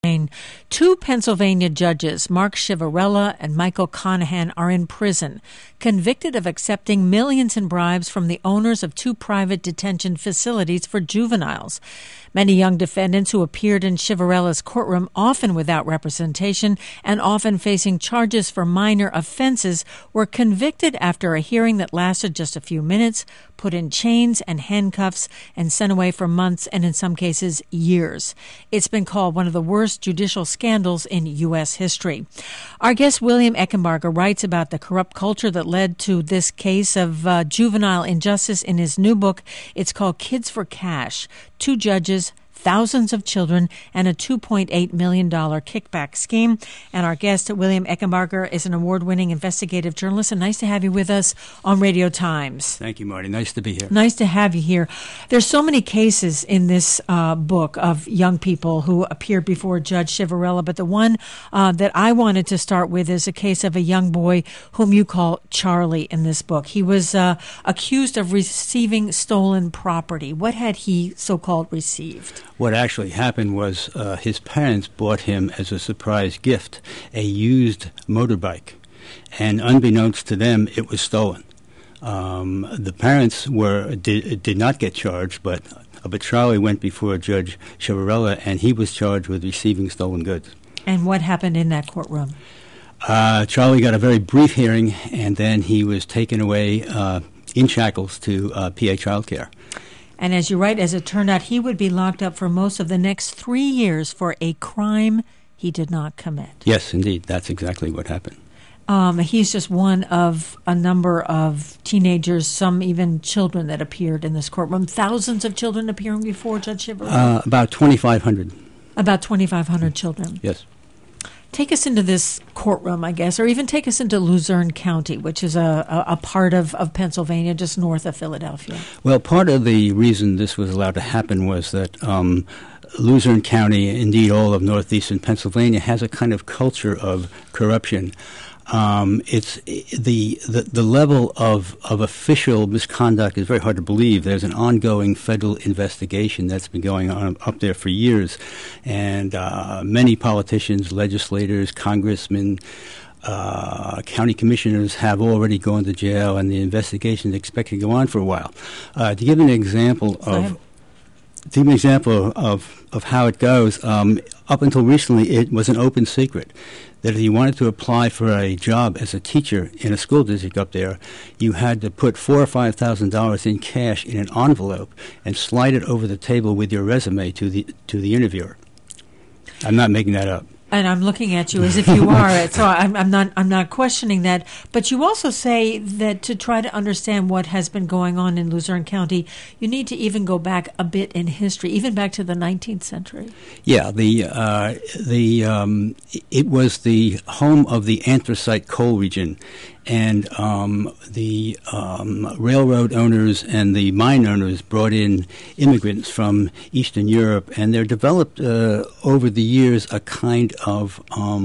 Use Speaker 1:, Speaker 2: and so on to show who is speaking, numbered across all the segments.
Speaker 1: Two Pennsylvania judges, Mark Ciavarella and Michael Conahan, are in prison, convicted of accepting millions in bribes from the owners of two private detention facilities for juveniles. Many young defendants who appeared in Ciavarella's courtroom, often without representation and often facing charges for minor offenses, were convicted after a hearing that lasted just a few minutes, put in chains and handcuffs, and sent away for months and, in some cases, years. It's been called one of the worst judicial scandals in U.S. history. Our guest, William Eckenbarger, writes about the corrupt culture that led to this case of juvenile injustice in his new book. It's called Kids for Cash: Two Judges, Thousands of Children, and a $2.8 million kickback scheme. And our guest, William Eckenbarger, is an award-winning investigative journalist, and nice to have you with us on Radio Times.
Speaker 2: Thank you, Marty. Nice to be here.
Speaker 1: Nice to have you here. There's so many cases in this book of young people who appeared before Judge Ciavarella, but the one that I wanted to start with is a case of a young boy whom you call Charlie in this book. He was accused of receiving stolen property. What had he so-called received?
Speaker 2: What actually happened was his parents bought him as a surprise gift a used motorbike, and unbeknownst to them, it was stolen. The parents did not get charged, but Charlie went before Judge Ciavarella, and he was charged with receiving stolen goods. And
Speaker 1: what happened in that courtroom?
Speaker 2: Charlie got a very brief hearing, and then he was taken away in shackles to PA Child Care.
Speaker 1: And as you write, as it turned out, he would be locked up for most of the next 3 years for a crime he did not commit.
Speaker 2: Yes, indeed. That's exactly what happened.
Speaker 1: He's just one of a number of teenagers, some even children that appeared in this courtroom. Thousands of children appearing before Judge Ciavarella?
Speaker 2: About 2,500.
Speaker 1: About 2,500 children.
Speaker 2: Yes.
Speaker 1: Take us into this courtroom, I guess, or even take us into Luzerne County, which is a part of Pennsylvania just north of Philadelphia.
Speaker 2: Well, part of the reason this was allowed to happen was that Luzerne County, indeed all of northeastern Pennsylvania, has a kind of culture of corruption. It's the level of official misconduct is very hard to believe. There's an ongoing federal investigation that's been going on up there for years, and many politicians, legislators, congressmen, county commissioners have already gone to jail, and the investigation is expected to go on for a while. To give an example of how it goes, up until recently, it was an open secret that if you wanted to apply for a job as a teacher in a school district up there, you had to put $4,000 or $5,000 in cash in an envelope and slide it over the table with your resume to the interviewer. I'm not making that up.
Speaker 1: And I'm looking at you as if you are. So I'm not questioning that. But you also say that to try to understand what has been going on in Luzerne County, you need to even go back a bit in history, even back to the 19th century.
Speaker 2: Yeah, it was the home of the anthracite coal region, and the railroad owners and the mine owners brought in immigrants from Eastern Europe, and there developed over the years a kind of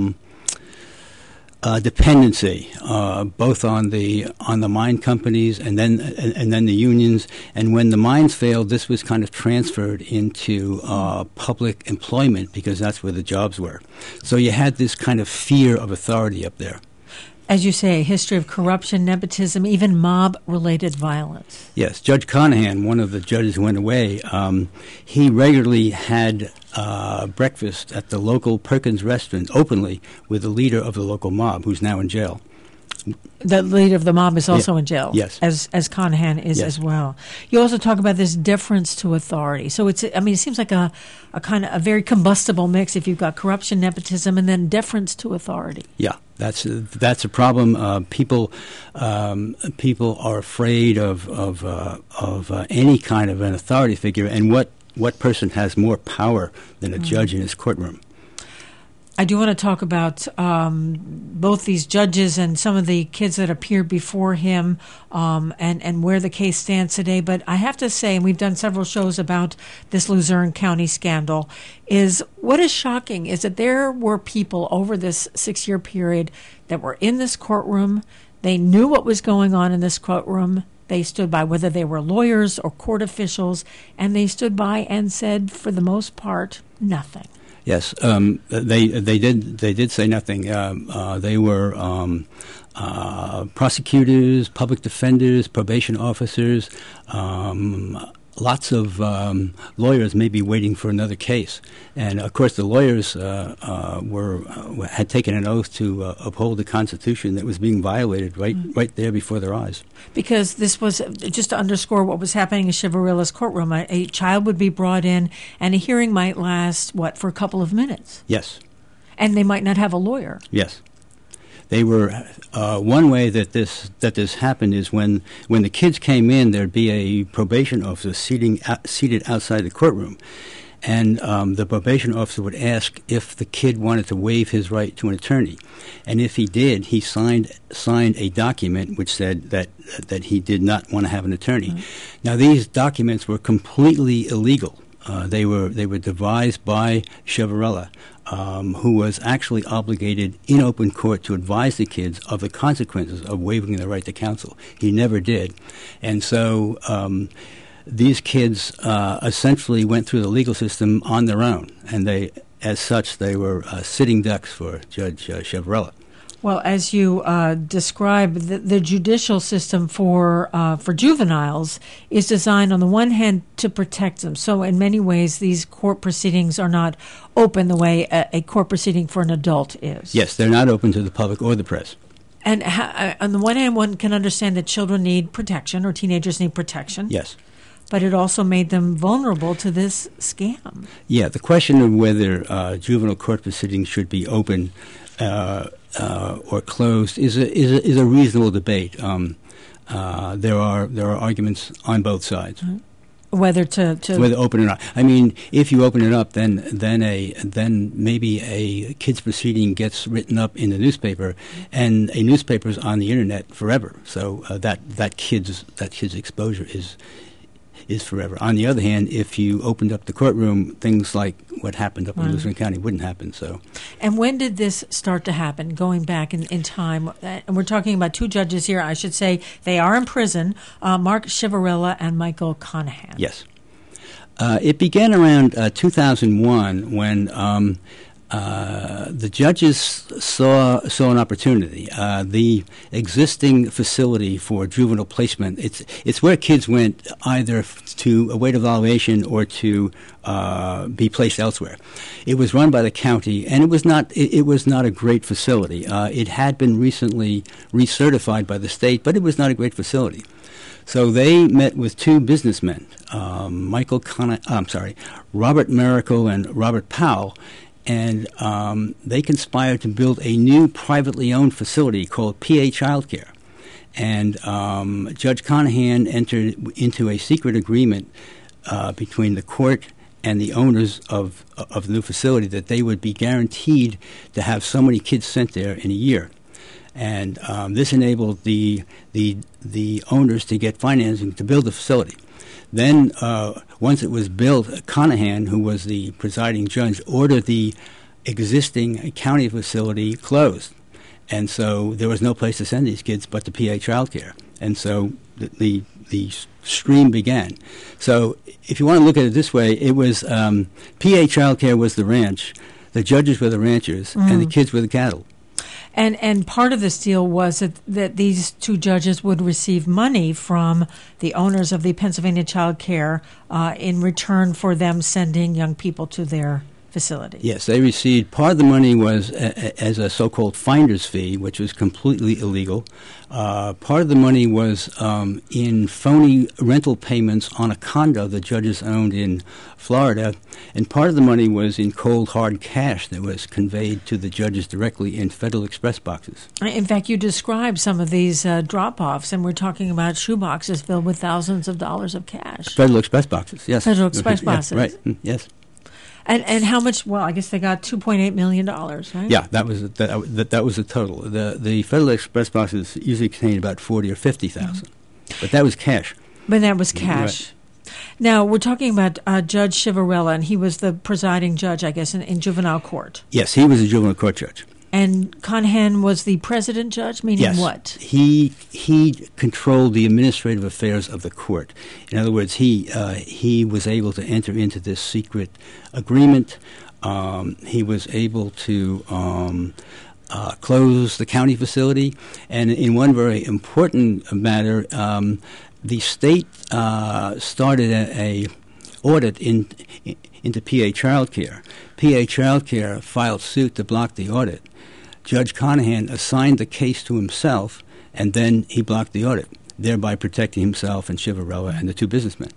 Speaker 2: dependency, both on the mine companies and then the unions. And when the mines failed, this was kind of transferred into public employment because that's where the jobs were. So you had this kind of fear of authority up there.
Speaker 1: As you say, a history of corruption, nepotism, even mob-related violence.
Speaker 2: Yes. Judge Conahan, one of the judges who went away, he regularly had breakfast at the local Perkins restaurant openly with the leader of the local mob, who's now in jail.
Speaker 1: The leader of the mob is also in jail,
Speaker 2: yes,
Speaker 1: as Conahan is as well. You also talk about this deference to authority. So it seems like a kind of a very combustible mix if you've got corruption, nepotism, and then deference to authority.
Speaker 2: Yeah, that's a problem. People are afraid of any kind of an authority figure, and what person has more power than a judge in his courtroom?
Speaker 1: I do want to talk about both these judges and some of the kids that appeared before him and where the case stands today. But I have to say, and we've done several shows about this Luzerne County scandal, is what is shocking is that there were people over this 6-year period that were in this courtroom. They knew what was going on in this courtroom. They stood by, whether they were lawyers or court officials, and they stood by and said, for the most part, nothing.
Speaker 2: Yes, they did say nothing. They were prosecutors, public defenders, probation officers. Lots of lawyers may be waiting for another case, and of course the lawyers had taken an oath to uphold the Constitution that was being violated right there before their eyes.
Speaker 1: Because this was, just to underscore what was happening in Chiavarilla's courtroom, a child would be brought in, and a hearing might last, for a couple of minutes?
Speaker 2: Yes.
Speaker 1: And they might not have a lawyer?
Speaker 2: Yes. They were one way that this happened is when the kids came in, there'd be a probation officer seated outside the courtroom, and the probation officer would ask if the kid wanted to waive his right to an attorney, and if he did, he signed a document which said that he did not want to have an attorney. Mm-hmm. Now these documents were completely illegal. They were devised by Chiavarella, who was actually obligated in open court to advise the kids of the consequences of waiving the right to counsel. He never did. And so these kids essentially went through the legal system on their own, and as such, they were sitting ducks for Judge Chiavarella.
Speaker 1: Well, as you describe, the judicial system for juveniles is designed, on the one hand, to protect them. So in many ways, these court proceedings are not open the way a court proceeding for an adult is.
Speaker 2: Yes, they're not open to the public or the press.
Speaker 1: And on the one hand, one can understand that children need protection, or teenagers need protection.
Speaker 2: Yes.
Speaker 1: But it also made them vulnerable to this scam. Yeah,
Speaker 2: the question of whether juvenile court proceedings should be open or closed is a reasonable debate. There are arguments on both sides.
Speaker 1: Mm-hmm. Whether
Speaker 2: open or not. I mean, if you open it up, then maybe a kid's proceeding gets written up in the newspaper, and a newspaper's on the internet forever. So that kid's exposure is forever. On the other hand, if you opened up the courtroom, things like what happened up in Luzerne County wouldn't happen. So,
Speaker 1: and when did this start to happen? Going back in time, and we're talking about two judges here. I should say they are in prison: Mark Chiavarella and Michael Conahan.
Speaker 2: Yes, it began around 2001 when the judges saw an opportunity. The existing facility for juvenile placement, it's where kids went either to await evaluation or to be placed elsewhere. It was run by the county, and it was not a great facility. It had been recently recertified by the state, but it was not a great facility. So they met with two businessmen, Robert Miracle and Robert Powell, and they conspired to build a new privately owned facility called PA Childcare. And Judge Conahan entered into a secret agreement between the court and the owners of the new facility that they would be guaranteed to have so many kids sent there in a year. And this enabled the owners to get financing to build the facility. Then, once it was built, Conahan, who was the presiding judge, ordered the existing county facility closed. And so there was no place to send these kids but to PA Childcare. And so the stream began. So if you want to look at it this way, it was PA Childcare was the ranch, the judges were the ranchers, and the kids were the cattle.
Speaker 1: And part of this deal was that these two judges would receive money from the owners of the Pennsylvania Child Care in return for them sending young people to their facility.
Speaker 2: Yes, they received, part of the money was as a so-called finder's fee, which was completely illegal. Part of the money was in phony rental payments on a condo the judges owned in Florida, and part of the money was in cold, hard cash that was conveyed to the judges directly in Federal Express boxes.
Speaker 1: In fact, you described some of these drop-offs, and we're talking about shoe boxes filled with thousands of dollars of cash.
Speaker 2: Federal Express boxes, yes.
Speaker 1: Federal Express boxes.
Speaker 2: Yeah, right, yes.
Speaker 1: And how much? Well, I guess they got $2.8 million, right?
Speaker 2: Yeah, that was the total. The Federal Express boxes usually contained about 40 or 50,000, but that was cash.
Speaker 1: But that was cash. Right. Now we're talking about Judge Chiavarella, and he was the presiding judge, I guess, in juvenile court.
Speaker 2: Yes, he was a juvenile court judge.
Speaker 1: And Conahan was the president judge, meaning
Speaker 2: yes.
Speaker 1: What?
Speaker 2: He controlled the administrative affairs of the court. In other words, he was able to enter into this secret agreement He was able to close the county facility, and in one very important matter, the state started a audit into PA Childcare. PA Childcare filed suit to block the audit. Judge Conahan assigned the case to himself, and then he blocked the audit, thereby protecting himself and Chivarella and the two businessmen.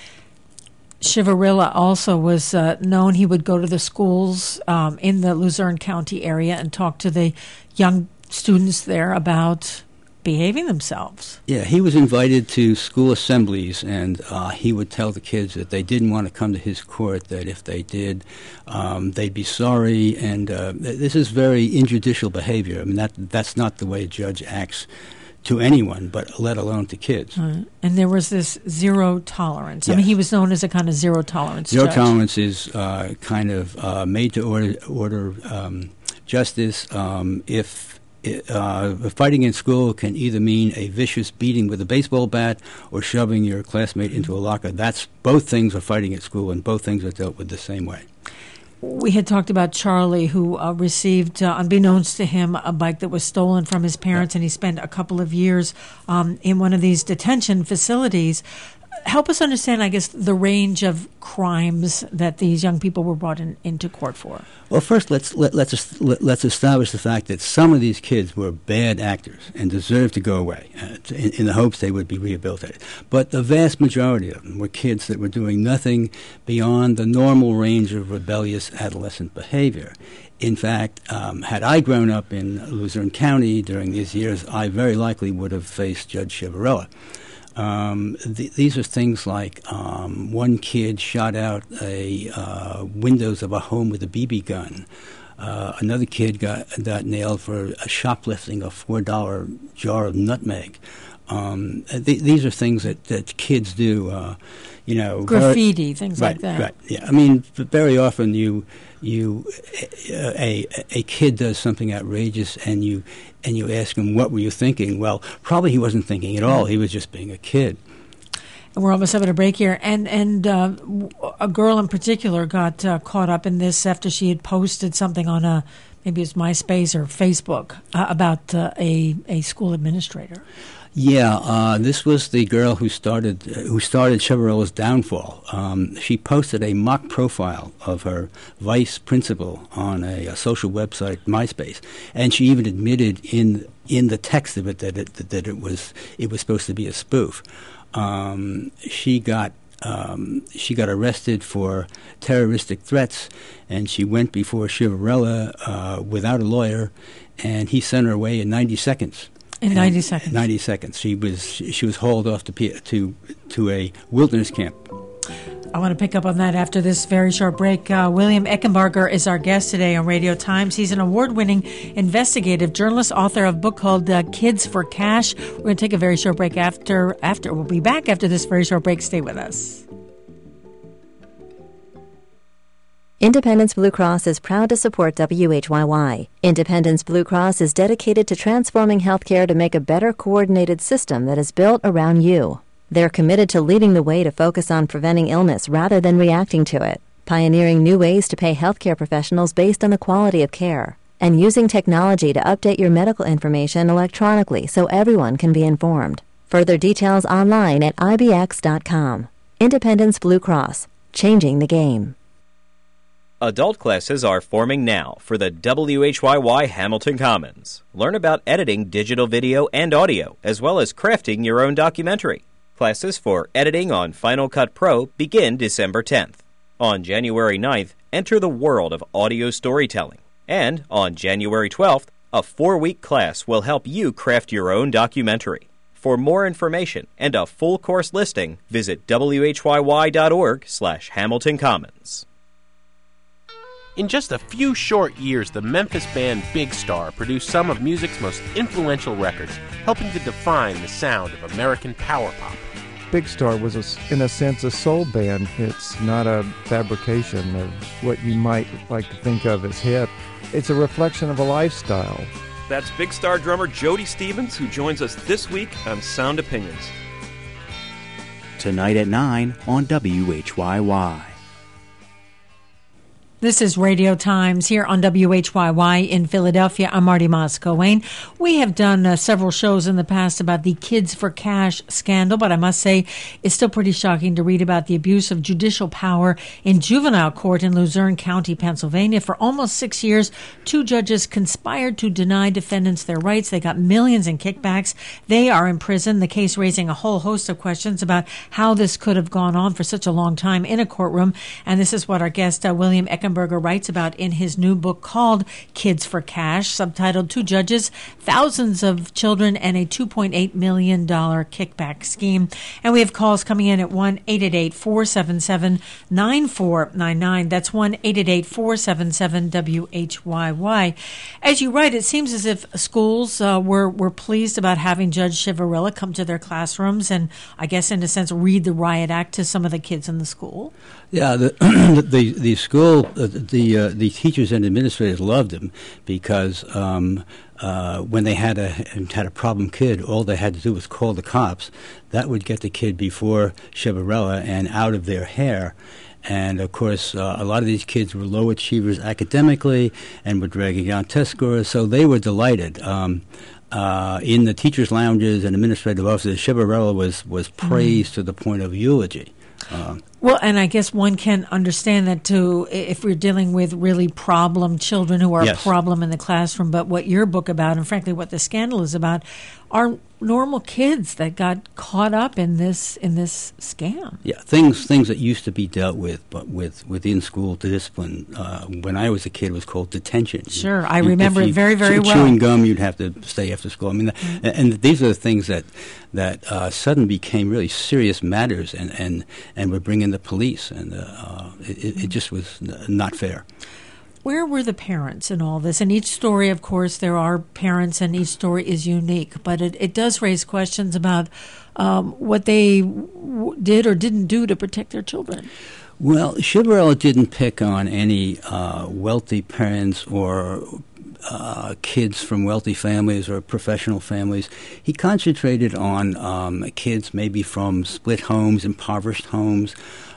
Speaker 1: Chivarella also was known. He would go to the schools in the Luzerne County area and talk to the young students there about behaving themselves.
Speaker 2: Yeah, he was invited to school assemblies, and he would tell the kids that they didn't want to come to his court, that if they did, they'd be sorry, and this is very injudicial behavior. I mean, that's not the way a judge acts to anyone, but let alone to kids.
Speaker 1: And there was this zero tolerance.
Speaker 2: Yes.
Speaker 1: I mean, he was known as a kind of zero tolerance
Speaker 2: Zero
Speaker 1: judge.
Speaker 2: tolerance is kind of made to order justice. If fighting in school can either mean a vicious beating with a baseball bat or shoving your classmate into a locker, both things are fighting at school, and both things are dealt with the same way.
Speaker 1: We had talked about Charlie, who received, unbeknownst to him, a bike that was stolen from his parents, and he spent a couple of years in one of these detention facilities. Help us understand, I guess, the range of crimes that these young people were brought into court for.
Speaker 2: Well, first, let's establish the fact that some of these kids were bad actors and deserved to go away in the hopes they would be rehabilitated. But the vast majority of them were kids that were doing nothing beyond the normal range of rebellious adolescent behavior. In fact, had I grown up in Luzerne County during these years, I very likely would have faced Judge Chivarella. These are things like one kid shot out windows of a home with a BB gun. Another kid got nailed for shoplifting a $4 jar of nutmeg. These are things that kids do.
Speaker 1: Graffiti, things like that.
Speaker 2: Right. Yeah. I mean, very often a kid does something outrageous, and you ask him, what were you thinking? Well, probably he wasn't thinking at all. He was just being a kid.
Speaker 1: And we're almost having a break here. And a girl in particular got caught up in this after she had posted something on maybe it was MySpace or Facebook about a school administrator.
Speaker 2: Yeah, this was the girl who started Chivarella's downfall. She posted a mock profile of her vice principal on a social website, MySpace, and she even admitted in the text of it that it was supposed to be a spoof. She got arrested for terroristic threats, and she went before Chivarella without a lawyer, and he sent her away in 90 seconds.
Speaker 1: In 90 seconds.
Speaker 2: 90 seconds. She was hauled off to a wilderness camp.
Speaker 1: I want to pick up on that after this very short break. William Eckenbarger is our guest today on Radio Times. He's an award-winning investigative journalist, author of a book called Kids for Cash. We're going to take a very short break after. We'll be back after this very short break. Stay with us.
Speaker 3: Independence Blue Cross is proud to support WHYY. Independence Blue Cross is dedicated to transforming healthcare to make a better coordinated system that is built around you. They're committed to leading the way to focus on preventing illness rather than reacting to it, pioneering new ways to pay healthcare professionals based on the quality of care, and using technology to update your medical information electronically so everyone can be informed. Further details online at ibx.com. Independence Blue Cross, changing the game.
Speaker 4: Adult classes are forming now for the WHYY Hamilton Commons. Learn about editing digital video and audio, as well as crafting your own documentary. Classes for editing on Final Cut Pro begin December 10th. On January 9th, enter the world of audio storytelling. And on January 12th, a 4-week class will help you craft your own documentary. For more information and a full course listing, visit whyy.org/Hamilton Commons.
Speaker 5: In just a few short years, the Memphis band Big Star produced some of music's most influential records, helping to define the sound of American power pop.
Speaker 6: Big Star was, in a sense, a soul band. It's not a fabrication of what you might like to think of as hip. It's a reflection of a lifestyle.
Speaker 7: That's Big Star drummer Jody Stevens, who joins us this week on Sound Opinions.
Speaker 8: Tonight at 9 on WHYY.
Speaker 1: This is Radio Times here on WHYY in Philadelphia. I'm Marty Moscoe-Wayne. We have done several shows in the past about the Kids for Cash scandal, but I must say it's still pretty shocking to read about the abuse of judicial power in juvenile court in Luzerne County, Pennsylvania. For almost 6 years, 2 judges conspired to deny defendants their rights. They got millions in kickbacks. They are in prison, the case raising a whole host of questions about how this could have gone on for such a long time in a courtroom. And this is what our guest, William Eckenberger, writes about in his new book called Kids for Cash, subtitled 2 Judges, Thousands of Children, and a $2.8 million Kickback Scheme. And we have calls coming in at 1-888-477-9499. That's 1-888-477-WHYY. As you write, it seems as if schools were pleased about having Judge Ciavarella come to their classrooms and, I guess, in a sense, read the riot act to some of the kids in the school.
Speaker 2: Yeah, the school, the teachers and administrators loved him because when they had a problem kid, all they had to do was call the cops. That would get the kid before Ciavarella and out of their hair. And, of course, a lot of these kids were low achievers academically and were dragging down test scores, so they were delighted. In the teachers' lounges and administrative offices, Ciavarella was praised to the point of eulogy.
Speaker 1: Well, and I guess one can understand that, too, if we're dealing with really problem children who are a problem in the classroom. But what your book about, and frankly what the scandal is about, are normal kids that got caught up in this scam. Yeah,
Speaker 2: things that used to be dealt with, but within school discipline. When I was a kid, it was called detention.
Speaker 1: Sure, I remember it very, very well.
Speaker 2: Chewing gum, you'd have to stay after school. I mean, and these are the things that suddenly became really serious matters, and would bring in the police, and it just was not fair.
Speaker 1: Where were the parents in all this? In each story, of course, there are parents, and each story is unique. But it does raise questions about what they did or didn't do to protect their children.
Speaker 2: Well, Ciavarella didn't pick on any wealthy parents or kids from wealthy families or professional families. He concentrated on kids maybe from split homes, impoverished homes.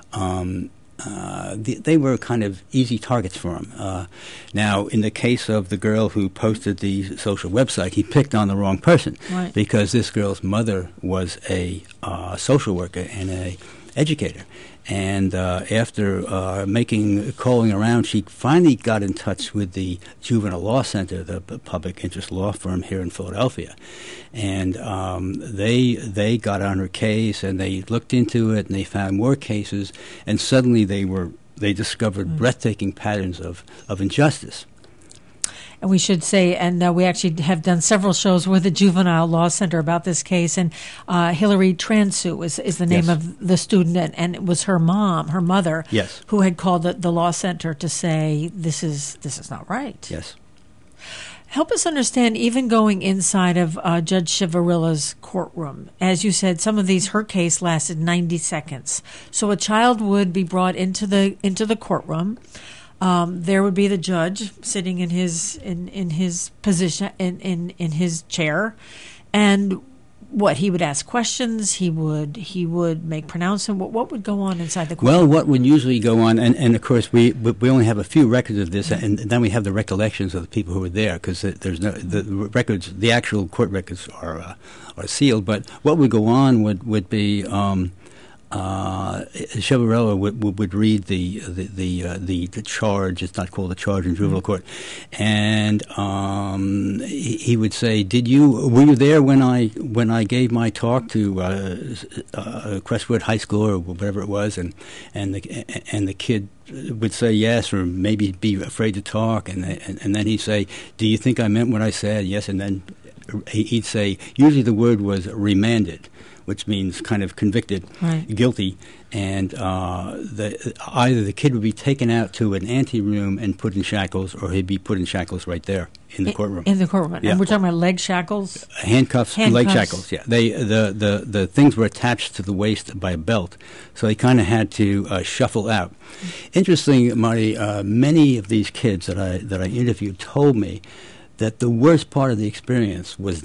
Speaker 2: They were kind of easy targets for him. Now, in the case of the girl who posted the social website, he picked on the wrong person, right, because this girl's mother was a social worker and a educator. And after calling around, she finally got in touch with the Juvenile Law Center, the public interest law firm here in Philadelphia. And they got on her case, and they looked into it, and they found more cases. And suddenly they discovered breathtaking patterns of injustice.
Speaker 1: And we should say, and we actually have done several shows with the Juvenile Law Center about this case, and Hillary Transu is the name of the student, and it was her mother, who had called the Law Center to say, this is not right.
Speaker 2: Yes.
Speaker 1: Help us understand, even going inside of Judge Ciavarella's courtroom. As you said, some of her case lasted 90 seconds. So a child would be brought into the courtroom. There would be the judge sitting in his position in his chair, and he would ask questions. He would make pronouncement. What would go on inside the courtroom?
Speaker 2: Well, what would usually go on, and of course we only have a few records of this, and then we have the recollections of the people who were there, because the actual court records are sealed. But what would go on would be. Ciavarella would read the charge. It's not called a charge in juvenile court, and he would say, were you there when I gave my talk to Crestwood High School or whatever it was?" And the kid would say yes, or maybe be afraid to talk, and then he'd say, "Do you think I meant what I said?" "Yes," and then he'd say, usually the word was remanded, which means kind of convicted, guilty, and either the kid would be taken out to an anteroom and put in shackles, or he'd be put in shackles right there in the courtroom.
Speaker 1: In the courtroom,
Speaker 2: yeah.
Speaker 1: And we're talking about leg shackles,
Speaker 2: handcuffs, leg shackles. Yeah, the things were attached to the waist by a belt, so they kind of had to shuffle out. Interesting, Marty. Many of these kids that I interviewed told me that the worst part of the experience was that.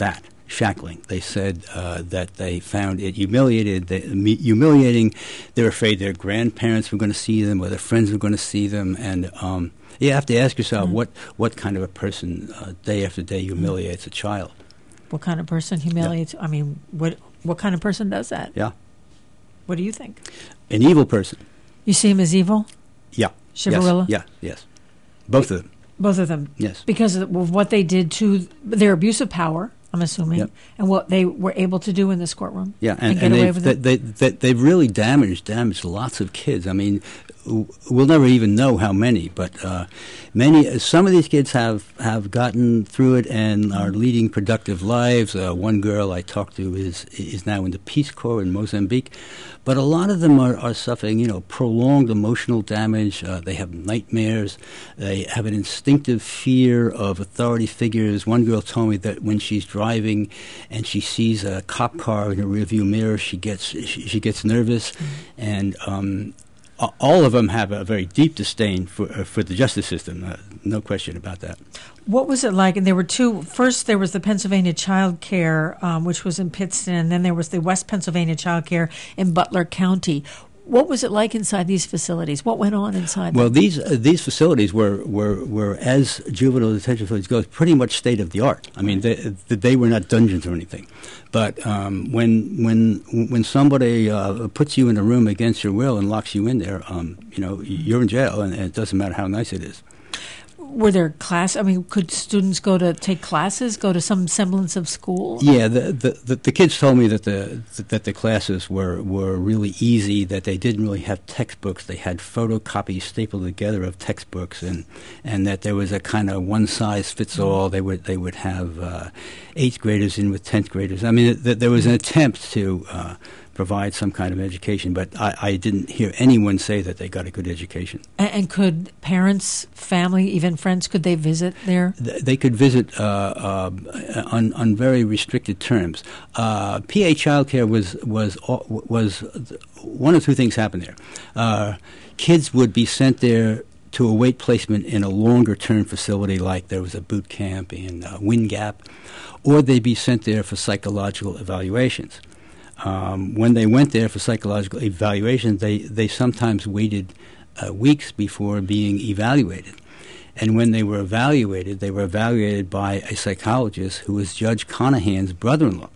Speaker 2: shackling. They said that they found it humiliating. They're afraid their grandparents were going to see them or their friends were going to see them. And you have to ask yourself, what kind of a person day after day humiliates a child?
Speaker 1: What kind of person humiliates? I mean, what kind of person does that?
Speaker 2: Yeah.
Speaker 1: What do you think?
Speaker 2: An evil person.
Speaker 1: You see him as evil?
Speaker 2: Yeah.
Speaker 1: Civarella?
Speaker 2: Yes. Both of them.
Speaker 1: Both of them?
Speaker 2: Yes.
Speaker 1: Because of what they did to their abuse of power, I'm assuming, and what they were able to do in this courtrum.
Speaker 2: Yeah,
Speaker 1: and get away with it.
Speaker 2: They've really damaged lots of kids. I mean, we'll never even know how many, but some of these kids have gotten through it and are leading productive lives. One girl I talked to is now in the Peace Corps in Mozambique, but a lot of them are suffering, prolonged emotional damage. They have nightmares. They have an instinctive fear of authority figures. One girl told me that when she's driving and she sees a cop car in her rearview mirror, she gets nervous, and all of them have a very deep disdain for the justice system. No question about that.
Speaker 1: What was it like? And there were two. First, there was the Pennsylvania Child Care, which was in Pittston, and then there was the West Pennsylvania Child Care in Butler County. What was it like inside these facilities? What went on inside
Speaker 2: Well,
Speaker 1: them?
Speaker 2: these facilities were, as juvenile detention facilities go, pretty much state of the art. I mean, they were not dungeons or anything. But when somebody puts you in a room against your will and locks you in there, you're in jail, and it doesn't matter how nice it is.
Speaker 1: Were there classes? I mean, could students go to take classes, go to some semblance of school?
Speaker 2: Yeah, the kids told me that the classes were really easy, that they didn't really have textbooks. They had photocopies stapled together of textbooks, and that there was a kind of one-size-fits-all. They would have 8th graders in with 10th graders. I mean, there was an attempt to provide some kind of education, but I didn't hear anyone say that they got a good education.
Speaker 1: And could parents, family, even friends, could they visit there?
Speaker 2: They could visit on very restricted terms. PA childcare was one of two things happened there. Kids would be sent there to await placement in a longer-term facility, like there was a boot camp in Wind Gap, or they'd be sent there for psychological evaluations. When they went there for psychological evaluation, they sometimes waited weeks before being evaluated. And when they were evaluated by a psychologist who was Judge Conahan's brother-in-law.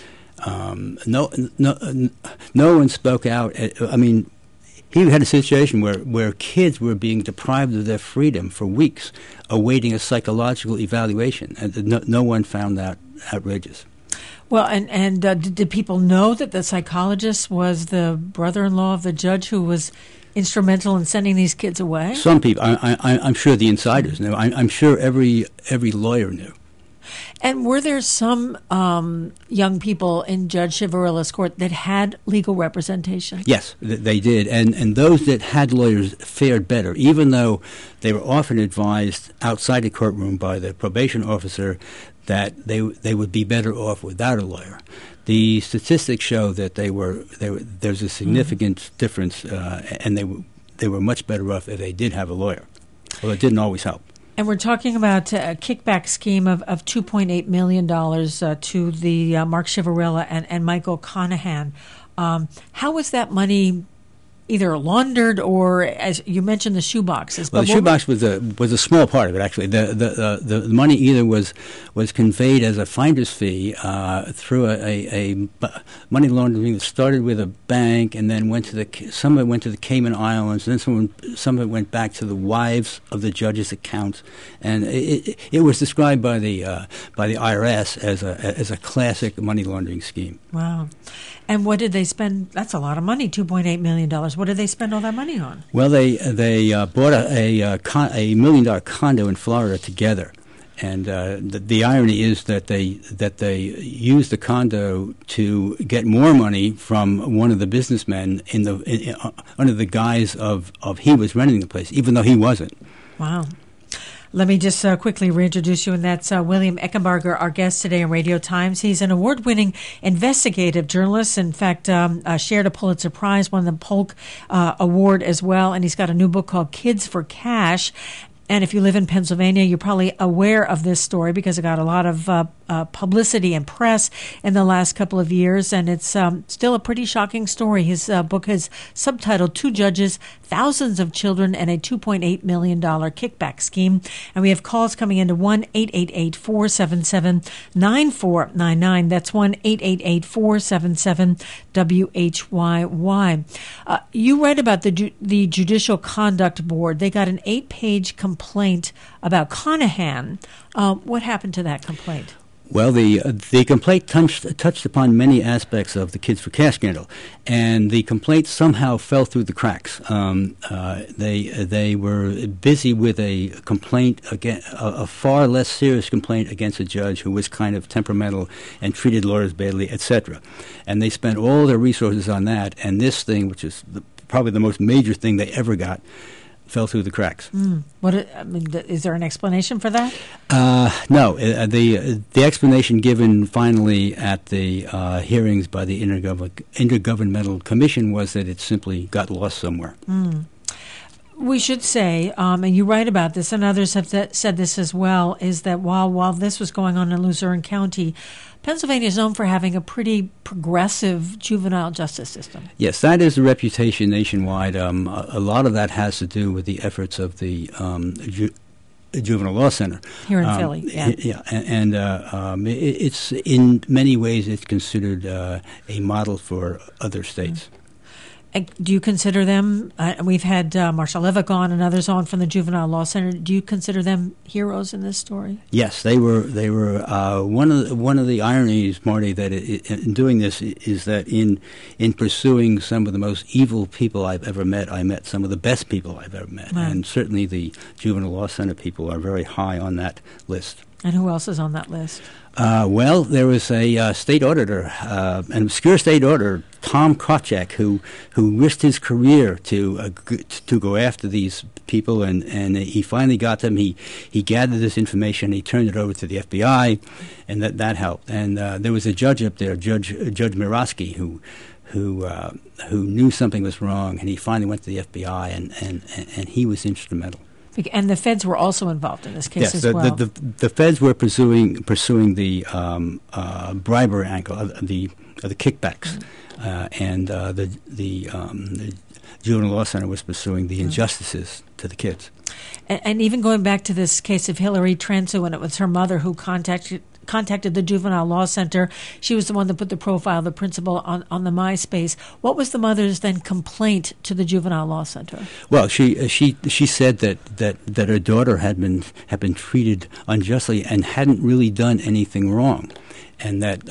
Speaker 2: No one spoke out. I mean, he had a situation where kids were being deprived of their freedom for weeks, awaiting a psychological evaluation, and no one found that outrageous.
Speaker 1: Well, and did people know that the psychologist was the brother-in-law of the judge who was instrumental in sending these kids away?
Speaker 2: Some people. I'm sure the insiders knew. I'm sure every lawyer knew.
Speaker 1: And were there some young people in Judge Civarella's court that had legal representation?
Speaker 2: Yes, they did. And those that had lawyers fared better, even though they were often advised outside the courtroom by the probation officer that they would be better off without a lawyer. The statistics show that there's a significant difference, and they were much better off if they did have a lawyer. Well, it didn't always help.
Speaker 1: And we're talking about a kickback scheme of $2.8 million to the Mark Civarella and Michael Conahan. How was that money either laundered or, as you mentioned, the shoeboxes?
Speaker 2: Well, the shoebox was a small part of it, actually. The money either was conveyed as a finder's fee through a money laundering that started with a bank and then some of it went to the Cayman Islands, and then some of it went back to the wives of the judges' accounts, and it was described by the IRS as a classic money laundering scheme.
Speaker 1: Wow. And what did they spend? That's a lot of money, $2.8 million. What did they spend all that money on?
Speaker 2: Well, they bought a $1 million condo in Florida together, and the irony is that they used the condo to get more money from one of the businessmen under the guise of he was renting the place, even though he wasn't. Wow.
Speaker 1: Let me just quickly reintroduce you, and that's William Eckenbarger, our guest today on Radio Times. He's an award-winning investigative journalist. In fact, shared a Pulitzer Prize, won the Polk Award as well, and he's got a new book called Kids for Cash. And if you live in Pennsylvania, you're probably aware of this story because it got a lot of publicity and press in the last couple of years, and it's still a pretty shocking story. His book is subtitled Two Judges, Thousands of Children, and a $2.8 million kickback Scheme. And we have calls coming into 1-888-477-9499. That's 1-888-477-WHYY. You write about the Judicial Conduct Board. They got an 8-page complaint about Conahan. What happened to that complaint?
Speaker 2: Well, the complaint touched upon many aspects of the Kids for Cash scandal, and the complaint somehow fell through the cracks. They were busy with a complaint a far less serious complaint against a judge who was kind of temperamental and treated lawyers badly, etc. And they spent all their resources on that, and this thing, which is probably the most major thing they ever got, fell through the cracks.
Speaker 1: Is there an explanation for that?
Speaker 2: No. The explanation given finally at the hearings by the Intergovernmental Commission was that it simply got lost somewhere.
Speaker 1: We should say, and you write about this, and others have said this as well, is that while this was going on in Luzerne County, Pennsylvania is known for having a pretty progressive juvenile justice system.
Speaker 2: Yes, that is the reputation nationwide. A lot of that has to do with the efforts of the Juvenile Law Center
Speaker 1: here in Philly.
Speaker 2: And it's in many ways it's considered a model for other states.
Speaker 1: Do you consider them? We've had Marshall Levick on and others on from the Juvenile Law Center. Do you consider them heroes in this story?
Speaker 2: Yes, they were. One of the ironies, Marty, that in doing this is that in pursuing some of the most evil people I've ever met, I met some of the best people I've ever met,
Speaker 1: right.
Speaker 2: And certainly the Juvenile Law Center people are very high on that list.
Speaker 1: And who else is on that list?
Speaker 2: Well, there was a state auditor, an obscure state auditor, Tom Kotchak, who risked his career to go after these people, and he finally got them. He gathered this information, he turned it over to the FBI, and that helped. And there was a judge up there, Judge Mirosky, who knew something was wrong, and he finally went to the FBI, and he was instrumental.
Speaker 1: And the feds were also involved in this case as well.
Speaker 2: Yes, the feds were pursuing the bribery angle of the kickbacks, and the Juvenile Law Center was pursuing the injustices to the kids.
Speaker 1: And even going back to this case of Hillary Transu, when it was her mother who contacted the Juvenile Law Center. She was the one that put the profile, the principal, on the MySpace. What was the mother's then complaint to the Juvenile Law Center?
Speaker 2: Well, she said that her daughter had been treated unjustly and hadn't really done anything wrong, and that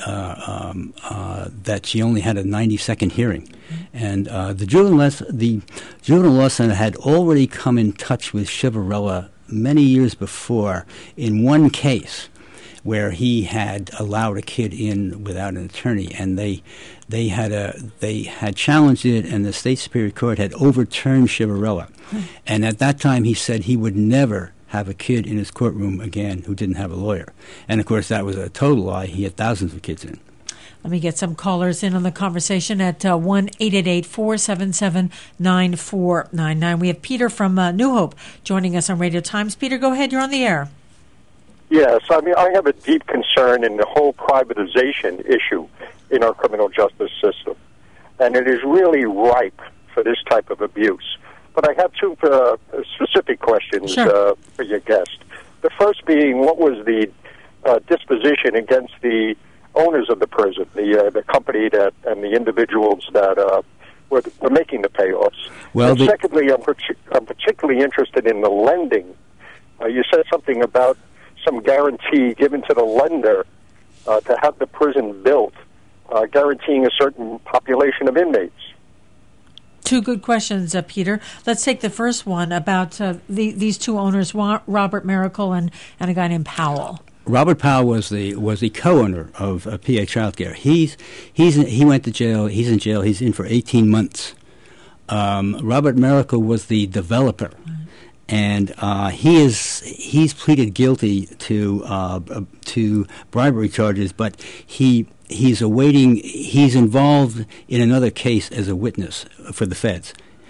Speaker 2: she only had a 90-second hearing. And the Juvenile Law Center had already come in touch with Chivarella many years before in one case where he had allowed a kid in without an attorney, and they had challenged it, and the state superior court had overturned Chivarella. And at that time, he said he would never have a kid in his courtroom again who didn't have a lawyer. And of course, that was a total lie. He had thousands of kids in.
Speaker 1: Let me get some callers in on the conversation at 1-888-477-9499. We have Peter from New Hope joining us on Radio Times. Peter, go ahead. You're on the air.
Speaker 8: Yes, I mean, I have a deep concern in the whole privatization issue in our criminal justice system, and it is really ripe for this type of abuse. But I have two specific questions for your guest. The first being, what was the disposition against the owners of the prison, the company that and the individuals that were making the payoffs? Well, secondly, I'm particularly interested in the lending. You said something about some guarantee given to the lender to have the prison built, guaranteeing a certain population of inmates.
Speaker 1: Two good questions, Peter. Let's take the first one about these two owners, Robert Miracle and a guy named Powell.
Speaker 2: Robert Powell was the co-owner of PA Childcare. He went to jail. He's in jail. He's in for 18 months. Robert Miracle was the developer. And he's pleaded guilty to bribery charges, but he's awaiting. He's involved in another case as a witness for the feds.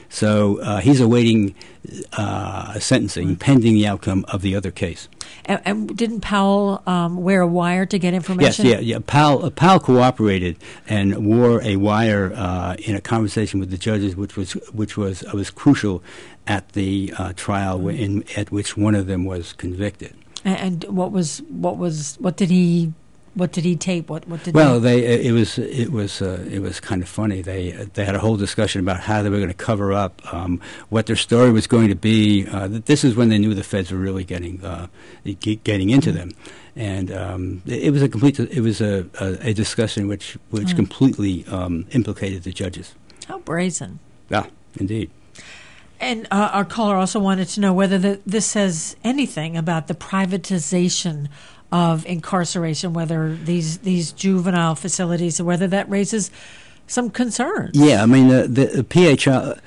Speaker 2: So he's awaiting sentencing pending the outcome of the other case.
Speaker 1: And didn't Powell wear a wire to get information?
Speaker 2: Yes, yeah. Powell cooperated and wore a wire in a conversation with the judges, which was crucial at the trial at which one of them was convicted.
Speaker 1: And what did he tape? What did?
Speaker 2: Well, it was kind of funny. They had a whole discussion about how they were going to cover up what their story was going to be. This is when they knew the feds were really getting into them, and it was a discussion which completely implicated the judges.
Speaker 1: How brazen!
Speaker 2: Yeah, indeed.
Speaker 1: And our caller also wanted to know whether this says anything about the privatization of incarceration, whether these juvenile facilities, whether that raises some concerns.
Speaker 2: Yeah, I mean, the PHI,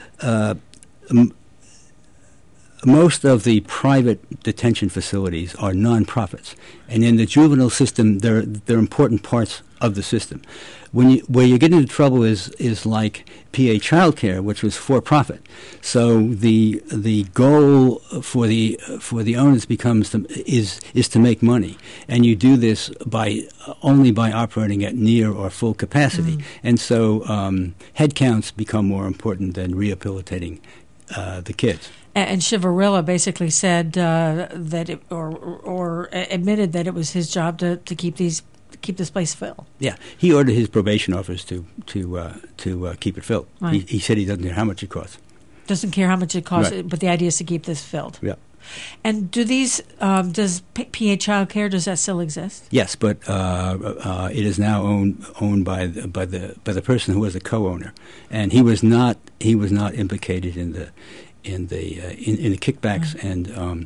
Speaker 2: most of the private detention facilities are nonprofits, and in the juvenile system, they're important parts of the system. Where you get into trouble is like PA Childcare, which was for profit. So the goal for the owners is to make money, and you do this only by operating at near or full capacity. And so head counts become more important than rehabilitating the kids.
Speaker 1: And Ciavarella basically said that or admitted that it was his job to keep this place filled.
Speaker 2: Yeah, he ordered his probation officers to keep it filled.
Speaker 1: Right.
Speaker 2: He said he doesn't care how much it costs.
Speaker 1: Doesn't care how much it costs,
Speaker 2: Right.
Speaker 1: but the idea is to keep this filled.
Speaker 2: Yeah.
Speaker 1: And do these does PA Childcare, does that still exist?
Speaker 2: Yes, but it is now owned by the person who was the co-owner, and he was not implicated in the kickbacks, and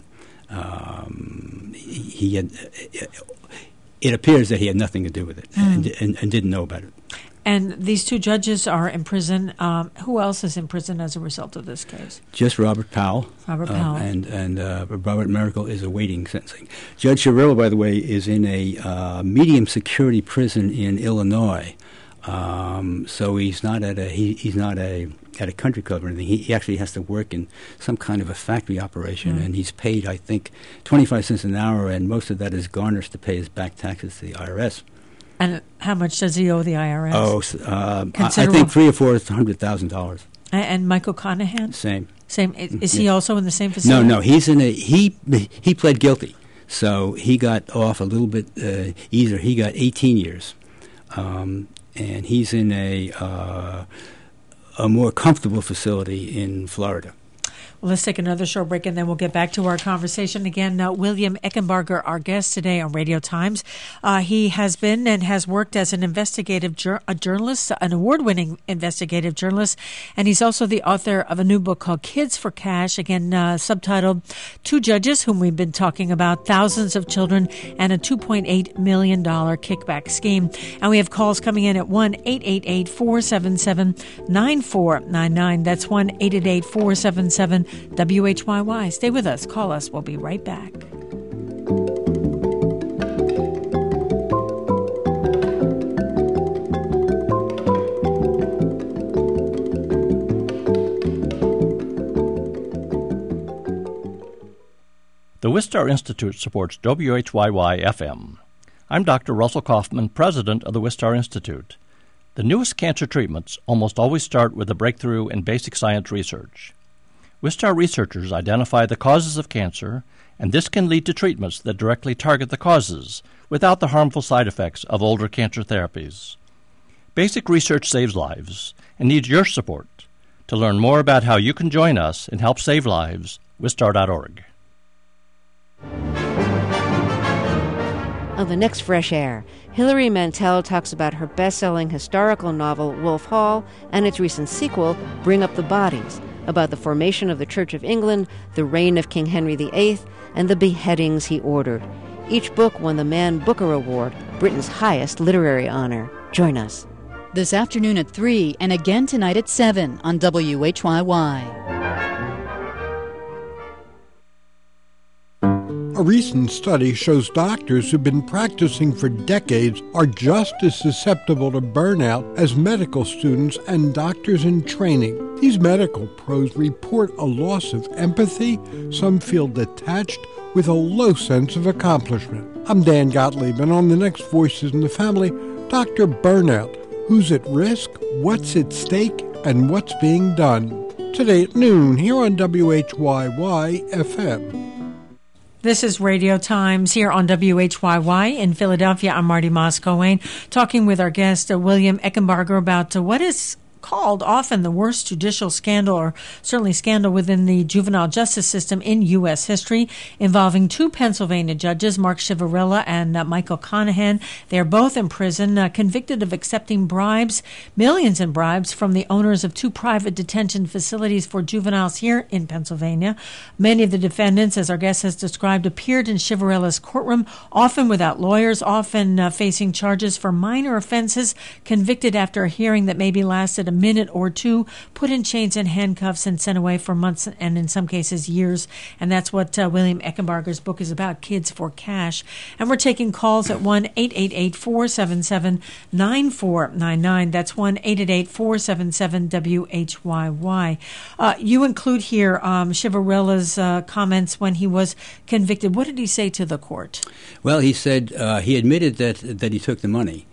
Speaker 2: he had. It appears that he had nothing to do with it and didn't know about it.
Speaker 1: And these two judges are in prison. Who else is in prison as a result of this case?
Speaker 2: Just Robert Powell.
Speaker 1: Robert Powell.
Speaker 2: And Robert Miracle is awaiting sentencing. Judge Ciavarella, by the way, is in a medium security prison in Illinois. So he's not at a country club or anything. He actually has to work in some kind of a factory operation, and he's paid, I think, 25 cents an hour, and most of that is garnished to pay his back taxes to the IRS.
Speaker 1: And how much does he owe the IRS?
Speaker 2: Oh, I think $300,000 or $400,000.
Speaker 1: And Michael Conahan?
Speaker 2: Same.
Speaker 1: Is he also in the same facility?
Speaker 2: No. He's in he pled guilty, so he got off a little bit easier. He got 18 years, and he's in a more comfortable facility in Florida.
Speaker 1: Well, let's take another short break, and then we'll get back to our conversation again. William Eckenbarger, our guest today on Radio Times. He has been and has worked as an investigative journalist, an award-winning investigative journalist, and he's also the author of a new book called Kids for Cash, again, subtitled Two Judges, whom we've been talking about, Thousands of Children, and a $2.8 million kickback scheme. And we have calls coming in at 1-888-477-9499. That's 1-888-477-WHYY. Stay with us. Call us. We'll be right back.
Speaker 9: The Wistar Institute supports WHYY-FM. I'm Dr. Russell Kaufman, president of the Wistar Institute. The newest cancer treatments almost always start with a breakthrough in basic science research. Wistar researchers identify the causes of cancer, and this can lead to treatments that directly target the causes without the harmful side effects of older cancer therapies. Basic research saves lives and needs your support. To learn more about how you can join us and help save lives, wistar.org.
Speaker 10: On the next Fresh Air, Hilary Mantel talks about her best-selling historical novel, Wolf Hall, and its recent sequel, Bring Up the Bodies, about the formation of the Church of England, the reign of King Henry VIII, and the beheadings he ordered. Each book won the Man Booker Award, Britain's highest literary honor. Join us.
Speaker 11: This afternoon at 3 and again tonight at 7 on WHYY.
Speaker 12: A recent study shows doctors who've been practicing for decades are just as susceptible to burnout as medical students and doctors in training. These medical pros report a loss of empathy. Some feel detached with a low sense of accomplishment. I'm Dan Gottlieb, and on the next Voices in the Family, Dr. Burnout. Who's at risk, what's at stake, and what's being done. Today at noon here on WHYY-FM.
Speaker 1: This is Radio Times here on WHYY in Philadelphia. I'm Marty Moscowane, talking with our guest, William Eckenbarger, about what is called often the worst judicial scandal, or certainly scandal within the juvenile justice system in U.S. history, involving two Pennsylvania judges, Mark Ciavarella and Michael Conahan. They are both in prison, convicted of accepting bribes, millions in bribes, from the owners of two private detention facilities for juveniles here in Pennsylvania. Many of the defendants, as our guest has described, appeared in Ciavarella's courtroom, often without lawyers, often facing charges for minor offenses, convicted after a hearing that maybe lasted a minute or two, put in chains and handcuffs and sent away for months and in some cases years. And that's what William Eckenbarger's book is about, Kids for Cash. And we're taking calls at 1-888-477-9499. That's 1-888-477-WHYY. You include here Ciavarella's comments when he was convicted. What did he say to the court?
Speaker 2: Well, he said he admitted that he took the money.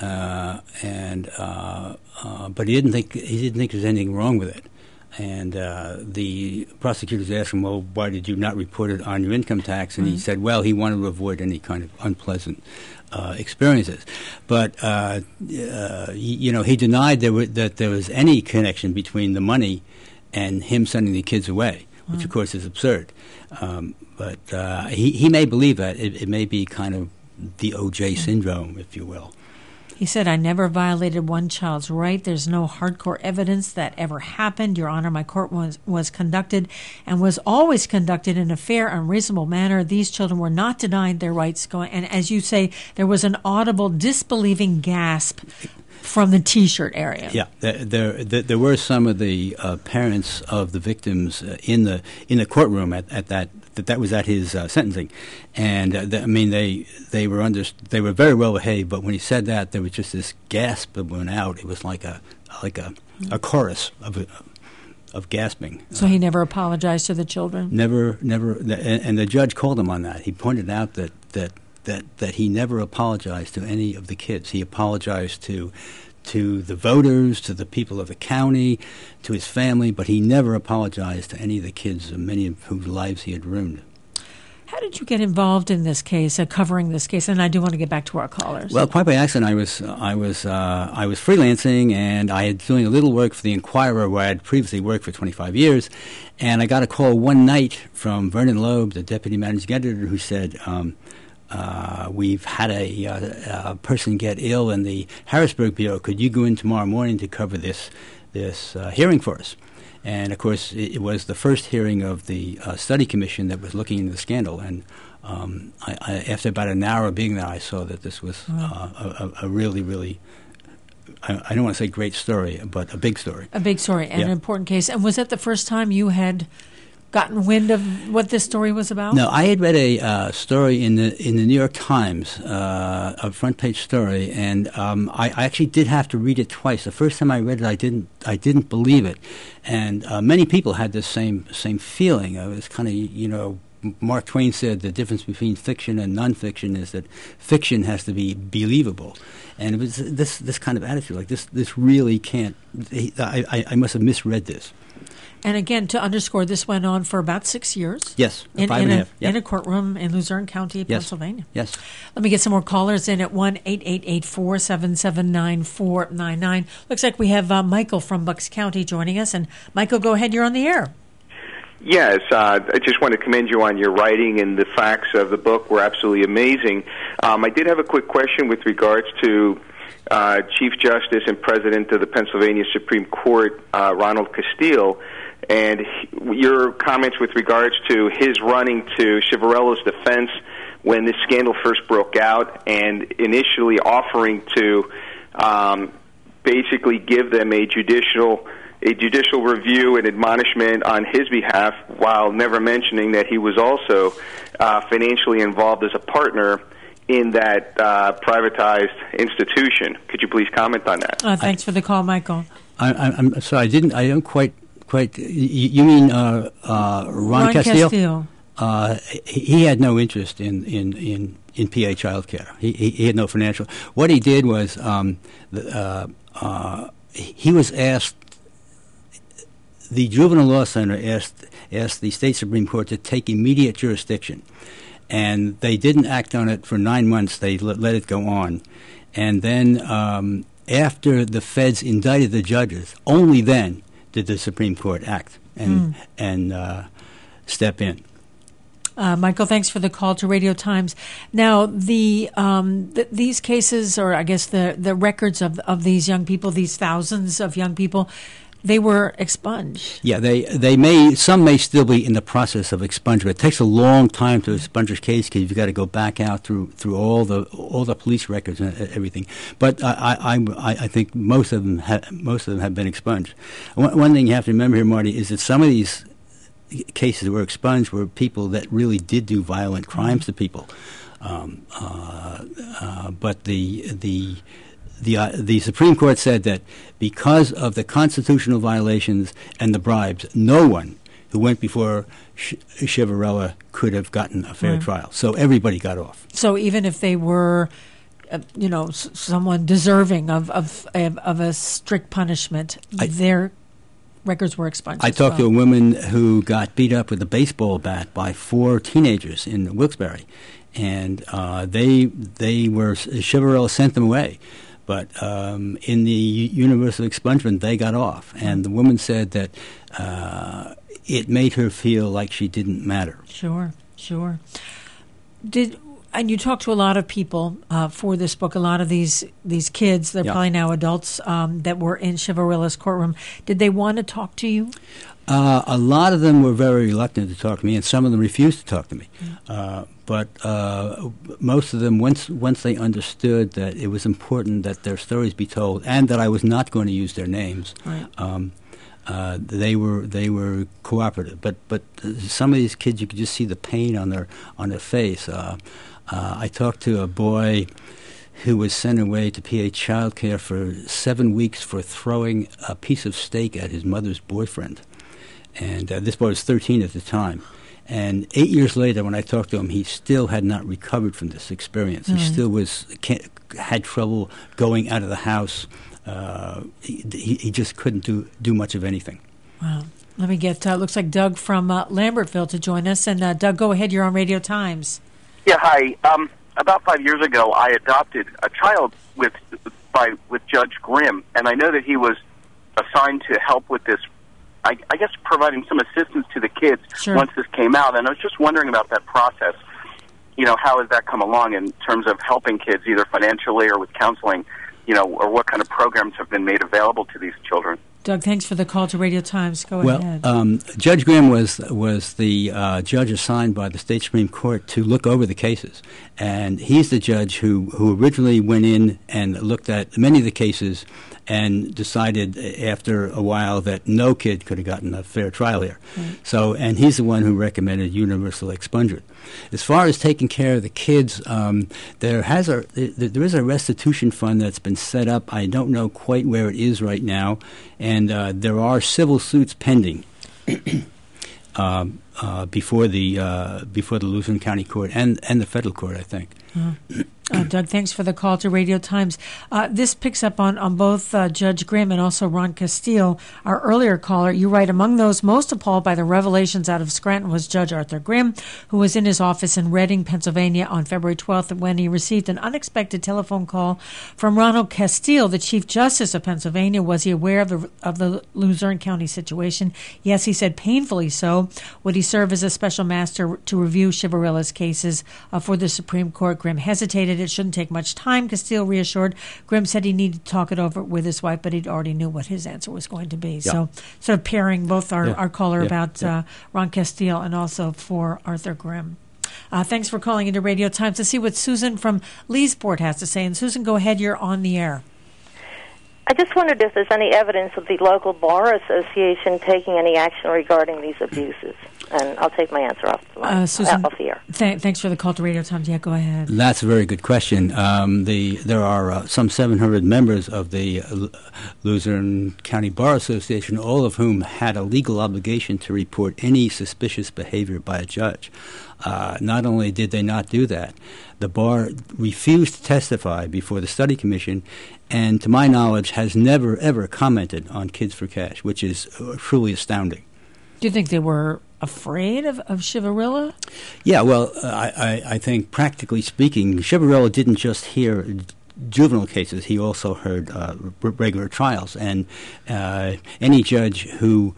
Speaker 2: But he didn't think there's anything wrong with it. And the prosecutors asked him, well, why did you not report it on your income tax? And he said, well, he wanted to avoid any kind of unpleasant experiences. But, he denied that there was any connection between the money and him sending the kids away, which, of course, is absurd. But he may believe that. It may be kind of the O.J. syndrome, if you will.
Speaker 1: He said, I never violated one child's right. There's no hardcore evidence that ever happened. Your Honor, my court was conducted and was always conducted in a fair and reasonable manner. These children were not denied their rights. And as you say, there was an audible disbelieving gasp from the T-shirt area.
Speaker 2: Yeah, there were some of the parents of the victims in the courtroom at that was at his sentencing, and they were very well behaved. But when he said that, there was just this gasp that went out. It was like a chorus of gasping.
Speaker 1: So he never apologized to the children.
Speaker 2: Never, and the judge called him on that. He pointed out that he never apologized to any of the kids. He apologized to the voters, to the people of the county, to his family, but he never apologized to any of the kids, many of whose lives he had ruined.
Speaker 1: How did you get involved in this case, covering this case? And I do want to get back to our callers.
Speaker 2: Well, quite by accident, I was freelancing, and I had doing a little work for the Inquirer, where I had previously worked for 25 years, and I got a call one night from Vernon Loeb, the deputy managing editor, who said, we've had a person get ill in the Harrisburg Bureau. Could you go in tomorrow morning to cover this hearing for us? And, of course, it was the first hearing of the study commission that was looking into the scandal. And I, after about an hour of being there, I saw that this was a really, really, I don't want to say great story, but a big story.
Speaker 1: A big story and an important case. And was that the first time you had gotten wind of what this story was about?
Speaker 2: No, I had read a story in the New York Times, a front page story, and I actually did have to read it twice. The first time I read it, I didn't believe it, and many people had this same feeling. It was kind of, Mark Twain said the difference between fiction and nonfiction is that fiction has to be believable, and it was this kind of attitude, like this really can't. I must have misread this.
Speaker 1: And again, to underscore, this went on for about 6 years.
Speaker 2: Yes,
Speaker 1: in
Speaker 2: 5.5.
Speaker 1: In a courtroom in Luzerne County, Pennsylvania.
Speaker 2: Yes.
Speaker 1: Let me get some more callers in at 1-888-477-9499. Looks like we have Michael from Bucks County joining us. And Michael, go ahead. You're on the air.
Speaker 13: Yes, I just want to commend you on your writing, and the facts of the book were absolutely amazing. I did have a quick question with regards to Chief Justice and President of the Pennsylvania Supreme Court, Ronald Castile, and your comments with regards to his running to Ciavarella's defense when this scandal first broke out, and initially offering to basically give them a judicial a judicial review and admonishment on his behalf, while never mentioning that he was also financially involved as a partner in that privatized institution. Could you please comment on that?
Speaker 1: Thanks for the call, Michael.
Speaker 2: I'm sorry, I don't quite. You mean Ron Castile? He had no interest in PA child care. He had no financial. What he did was he was asked. The Juvenile Law Center asked the state Supreme Court to take immediate jurisdiction, and they didn't act on it for 9 months. They let it go on, and then after the feds indicted the judges, only then did the Supreme Court act and step in.
Speaker 1: Michael, thanks for the call to Radio Times. Now, these cases, or I guess the records of these young people, these thousands of young people, they were expunged.
Speaker 2: Yeah, some may still be in the process of expungement. It takes a long time to expunge a case because you've got to go back out through all the police records and everything. But I think most of them have been expunged. One thing you have to remember here, Marty, is that some of these cases that were expunged were people that really did do violent crimes to people. But the Supreme Court said that because of the constitutional violations and the bribes, no one who went before Ciavarella could have gotten a fair trial. So everybody got off.
Speaker 1: So even if they were, someone deserving of a strict punishment, their records were expunged.
Speaker 2: I talked to a woman who got beat up with a baseball bat by 4 teenagers in Wilkes-Barre, and Ciavarella sent them away. But in the universal expungement, they got off. And the woman said that it made her feel like she didn't matter.
Speaker 1: Sure. And you talked to a lot of people for this book, a lot of these kids, they're probably now adults, that were in Ciavarella's courtroom. Did they want to talk to you?
Speaker 2: A lot of them were very reluctant to talk to me, and some of them refused to talk to me. But most of them, once they understood that it was important that their stories be told and that I was not going to use their names, they were cooperative. But some of these kids, you could just see the pain on their face. I talked to a boy who was sent away to PA child care for 7 weeks for throwing a piece of steak at his mother's boyfriend. And this boy was 13 at the time. And 8 years later, when I talked to him, he still had not recovered from this experience. He still had trouble going out of the house. He just couldn't do much of anything.
Speaker 1: Wow. Let me get, looks like Doug from Lambertville to join us. And Doug, go ahead. You're on Radio Times.
Speaker 14: Yeah, hi. About 5 years ago, I adopted a child with Judge Grimm, and I know that he was assigned to help with this, I guess providing some assistance to the kids once this came out. And I was just wondering about that process. How has that come along in terms of helping kids, either financially or with counseling, or what kind of programs have been made available to these children?
Speaker 1: Doug, thanks for the call to Radio Times. Go ahead.
Speaker 2: Judge Grimm was the judge assigned by the state Supreme Court to look over the cases. And he's the judge who originally went in and looked at many of the cases and decided after a while that no kid could have gotten a fair trial here. So, and he's the one who recommended universal expungement. As far as taking care of the kids, there is a restitution fund that's been set up. I don't know quite where it is right now, and there are civil suits pending before the Luzerne County Court and the federal court, I think.
Speaker 1: Doug, thanks for the call to Radio Times. This picks up on both Judge Grimm and also Ron Castile, our earlier caller. You write, among those most appalled by the revelations out of Scranton was Judge Arthur Grimm, who was in his office in Reading, Pennsylvania on February 12th when he received an unexpected telephone call from Ronald Castile, the Chief Justice of Pennsylvania. Was he aware of the Luzerne County situation? Yes, he said, painfully so. Would he serve as a special master to review Ciavarella's cases for the Supreme Court? Grimm hesitated. It shouldn't take much time, Castile reassured. Grimm said he needed to talk it over with his wife, but he already knew what his answer was going to be. So sort of pairing both our caller about Ron Castile and also for Arthur Grimm. Thanks for calling into Radio Times to see what Susan from Leesport has to say. And Susan, go ahead. You're on the air.
Speaker 15: I just wondered if there's any evidence of the local bar association taking any action regarding these abuses. And I'll take my answer off the air.
Speaker 1: Thanks for the call to Radio Times. Yeah, go ahead.
Speaker 2: That's a very good question. There are some 700 members of the Luzerne County Bar Association, all of whom had a legal obligation to report any suspicious behavior by a judge. Not only did they not do that, the bar refused to testify before the study commission, and to my knowledge has never, ever commented on Kids for Cash, which is truly astounding.
Speaker 1: Do you think they were afraid of Chivarella?
Speaker 2: Yeah, well, I think practically speaking, Chivarella didn't just hear juvenile cases. He also heard regular trials, and any judge who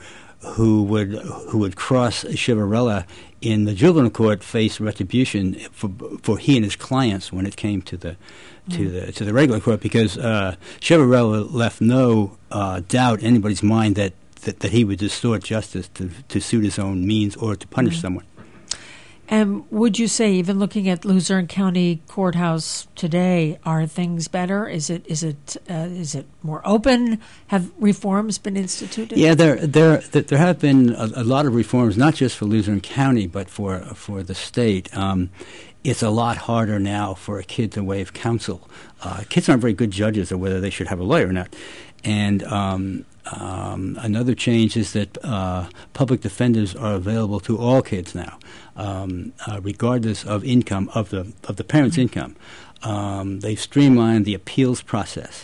Speaker 2: would cross Chivarella in the juvenile court faced retribution for he and his clients when it came to the regular court, because Chivarella left no doubt in anybody's mind that he would distort justice to suit his own means or to punish someone.
Speaker 1: And would you say, even looking at Luzerne County Courthouse today, are things better? Is it more open? Have reforms been instituted?
Speaker 2: Yeah, there have been a lot of reforms, not just for Luzerne County, but for the state. It's a lot harder now for a kid to waive counsel. Kids aren't very good judges of whether they should have a lawyer or not. And another change is that public defenders are available to all kids now, regardless of income, of the parents' income. They've streamlined the appeals process.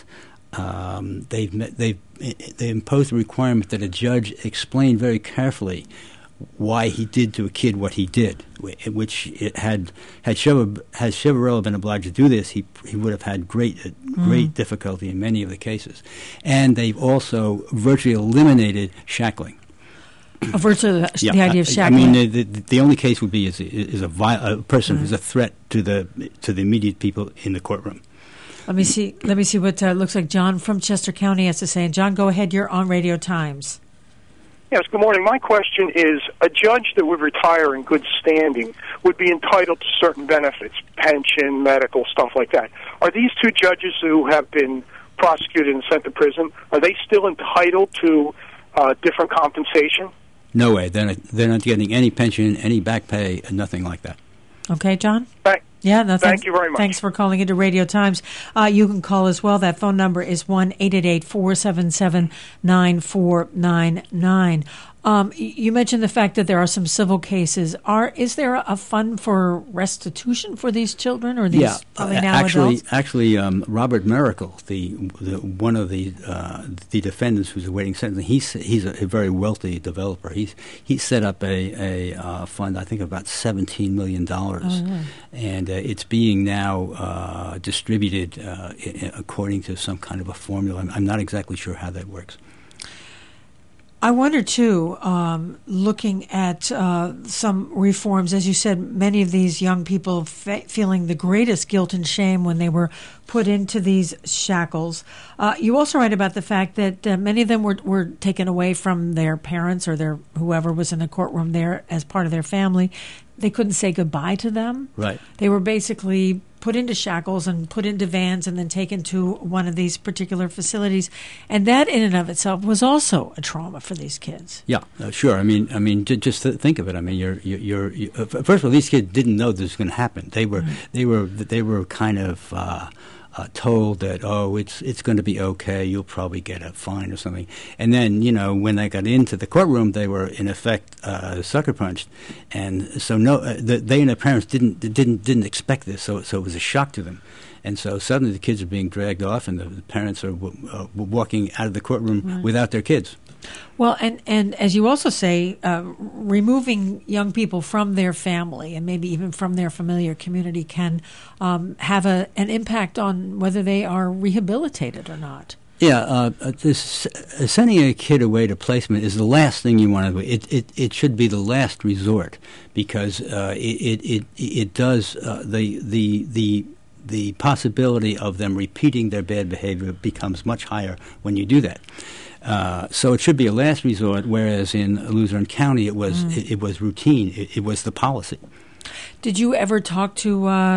Speaker 2: They've imposed a requirement that a judge explain very carefully why he did to a kid what he did, which had Chivarella been obliged to do this, he would have had great difficulty in many of the cases. And they've also virtually eliminated shackling.
Speaker 1: The idea of shackling.
Speaker 2: I mean, the only case would be is a person who's a threat to the immediate people in the courtroom.
Speaker 1: Let me see what looks like John from Chester County has to say. And John, go ahead. You're on Radio Times.
Speaker 16: Yes, good morning. My question is, a judge that would retire in good standing would be entitled to certain benefits, pension, medical, stuff like that. Are these two judges who have been prosecuted and sent to prison, are they still entitled to different compensation?
Speaker 2: No way. They're not getting any pension, any back pay, nothing like that.
Speaker 1: Okay, John?
Speaker 16: Thank you very much.
Speaker 1: Thanks for calling into Radio Times. You can call as well. That phone number is 1-888-477-9499. You mentioned the fact that there are some civil cases. Is there a fund for restitution for these children or these probably now adults?
Speaker 2: Actually, Robert Miracle, one of the defendants who's awaiting sentencing, he's a very wealthy developer. He set up a fund, I think, of about $17 million, and it's being now distributed according to some kind of a formula. I'm not exactly sure how that works.
Speaker 1: I wonder, too, looking at some reforms, as you said, many of these young people feeling the greatest guilt and shame when they were put into these shackles. You also write about the fact that many of them were taken away from their parents or their whoever was in the courtroom there as part of their family. They couldn't say goodbye to them.
Speaker 2: Right.
Speaker 1: They were basically put into shackles and put into vans and then taken to one of these particular facilities. And that in and of itself was also a trauma for these kids.
Speaker 2: Yeah, sure. I mean, just think of it. I mean, you're first of all, these kids didn't know this was going to happen. They were kind of told that, it's going to be okay, you'll probably get a fine or something. And then, when they got into the courtroom, they were in effect sucker punched, and so they and their parents didn't expect this, so it was a shock to them. And so suddenly the kids are being dragged off, and the parents are walking out of the courtroom without their kids.
Speaker 1: Well, and as you also say, removing young people from their family and maybe even from their familiar community can have an impact on whether they are rehabilitated or not.
Speaker 2: Yeah, sending a kid away to placement is the last thing you want to do. It should be the last resort, because it does the possibility of them repeating their bad behavior becomes much higher when you do that. So it should be a last resort, whereas in Luzerne County it was routine. It was the policy.
Speaker 1: Did you ever talk to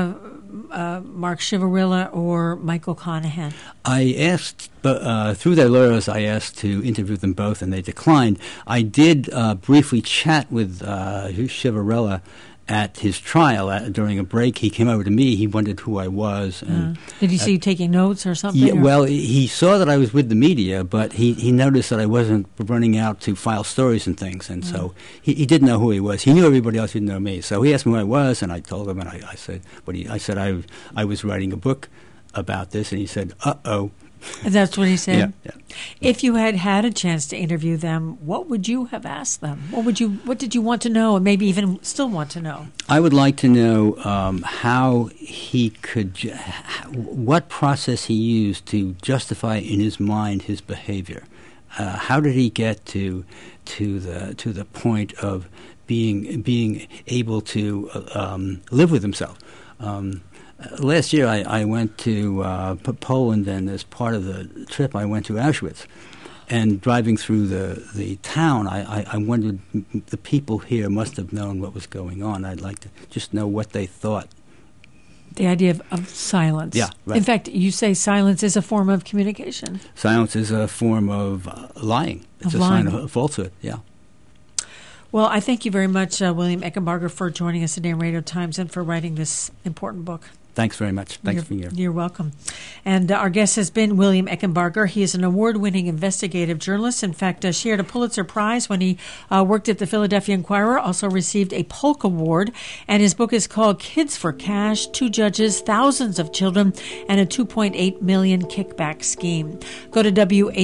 Speaker 1: Mark Ciavarella or Michael Conahan?
Speaker 2: I asked, through their lawyers, I asked to interview them both, and they declined. I did briefly chat with Ciavarella at his trial. During a break, he came over to me. He wondered who I was. And,
Speaker 1: did he see you taking notes or something?
Speaker 2: Yeah, well, he saw that I was with the media, but he noticed that I wasn't running out to file stories and things, and so he didn't know who he was. He knew everybody else didn't know me. So he asked me who I was, and I told him, and I said, I was writing a book about this, and he said, uh-oh.
Speaker 1: And that's what he said?
Speaker 2: Yeah.
Speaker 1: If you had had a chance to interview them, what would you have asked them? What did you want to know, and maybe even still want to know?
Speaker 2: I would like to know how he could, what process he used to justify in his mind his behavior. How did he get to the point of being able to live with himself? Last year, I went to Poland, and as part of the trip, I went to Auschwitz. And driving through the town, I wondered, the people here must have known what was going on. I'd like to just know what they thought.
Speaker 1: The idea of silence.
Speaker 2: Yeah, right.
Speaker 1: In fact, you say silence is a form of communication.
Speaker 2: Silence is a form of lying. It's a sign of falsehood, yeah.
Speaker 1: Well, I thank you very much, William Eckenbarger, for joining us today on Radio Times and for writing this important book.
Speaker 2: Thanks very much. Thanks for being here.
Speaker 1: You're welcome. And our guest has been William Eckenbarger. He is an award-winning investigative journalist. In fact, shared a Pulitzer Prize when he worked at the Philadelphia Inquirer, also received a Polk Award. And his book is called Kids for Cash, 2 Judges, Thousands of Children, and a $2.8 million Kickback Scheme. Go to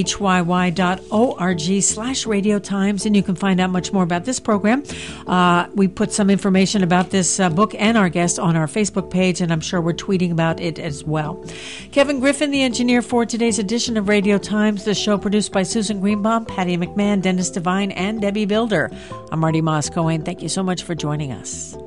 Speaker 1: whyy.org/Radio Times, and you can find out much more about this program. We put some information about this book and our guest on our Facebook page, and I'm sure we're tweeting about it as well. Kevin Griffin, the engineer for today's edition of Radio Times, the show produced by Susan Greenbaum, Patty McMahon, Dennis Devine, and Debbie Builder. I'm Marty Moss-Cohen. Thank you so much for joining us.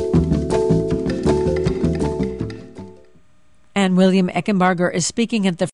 Speaker 1: William Eckenbarger is speaking at the